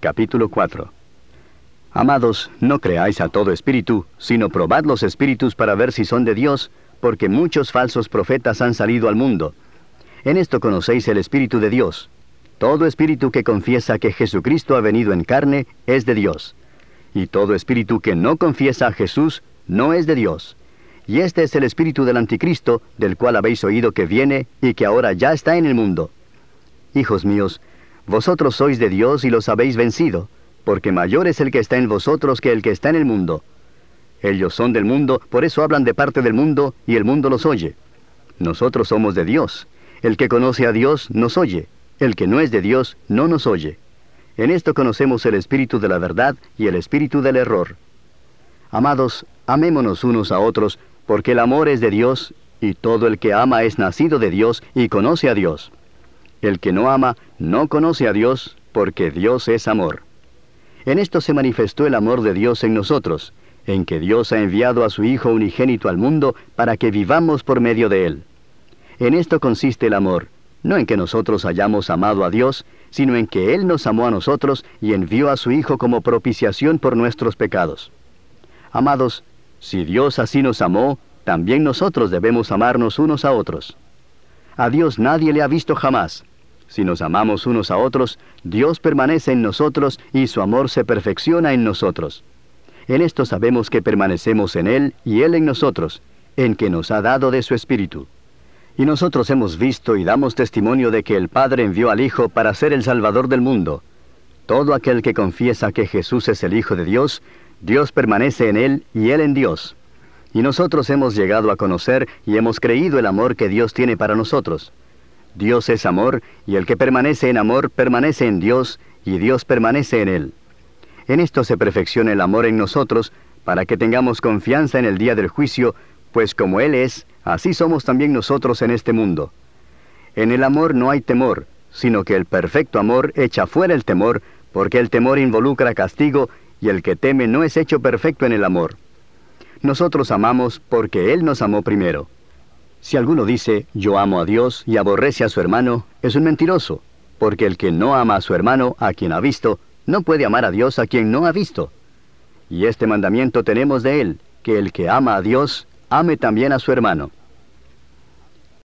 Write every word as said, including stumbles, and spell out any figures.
capítulo cuatro. Amados, no creáis a todo espíritu, sino probad los espíritus para ver si son de Dios, porque muchos falsos profetas han salido al mundo. En esto conocéis el Espíritu de Dios. Todo espíritu que confiesa que Jesucristo ha venido en carne es de Dios. Y todo espíritu que no confiesa a Jesús no es de Dios. Y este es el espíritu del anticristo, del cual habéis oído que viene y que ahora ya está en el mundo. Hijos míos, vosotros sois de Dios y los habéis vencido, porque mayor es el que está en vosotros que el que está en el mundo. Ellos son del mundo, por eso hablan de parte del mundo, y el mundo los oye. Nosotros somos de Dios. El que conoce a Dios nos oye. El que no es de Dios no nos oye. En esto conocemos el espíritu de la verdad y el espíritu del error. Amados, amémonos unos a otros, porque el amor es de Dios, y todo el que ama es nacido de Dios y conoce a Dios. El que no ama no conoce a Dios, porque Dios es amor. En esto se manifestó el amor de Dios en nosotros, en que Dios ha enviado a su Hijo unigénito al mundo para que vivamos por medio de Él. En esto consiste el amor, no en que nosotros hayamos amado a Dios, sino en que Él nos amó a nosotros y envió a su Hijo como propiciación por nuestros pecados. Amados, si Dios así nos amó, también nosotros debemos amarnos unos a otros. A Dios nadie le ha visto jamás. Si nos amamos unos a otros, Dios permanece en nosotros y su amor se perfecciona en nosotros. En esto sabemos que permanecemos en Él y Él en nosotros, en que nos ha dado de su Espíritu. Y nosotros hemos visto y damos testimonio de que el Padre envió al Hijo para ser el Salvador del mundo. Todo aquel que confiesa que Jesús es el Hijo de Dios, Dios permanece en Él y Él en Dios. Y nosotros hemos llegado a conocer y hemos creído el amor que Dios tiene para nosotros. Dios es amor, y el que permanece en amor permanece en Dios, y Dios permanece en él. En esto se perfecciona el amor en nosotros, para que tengamos confianza en el día del juicio, pues como Él es, así somos también nosotros en este mundo. En el amor no hay temor, sino que el perfecto amor echa fuera el temor, porque el temor involucra castigo, y el que teme no es hecho perfecto en el amor. Nosotros amamos porque Él nos amó primero. Si alguno dice, yo amo a Dios y aborrece a su hermano, es un mentiroso, porque el que no ama a su hermano, a quien ha visto, no puede amar a Dios a quien no ha visto. Y este mandamiento tenemos de Él, que el que ama a Dios, ame también a su hermano.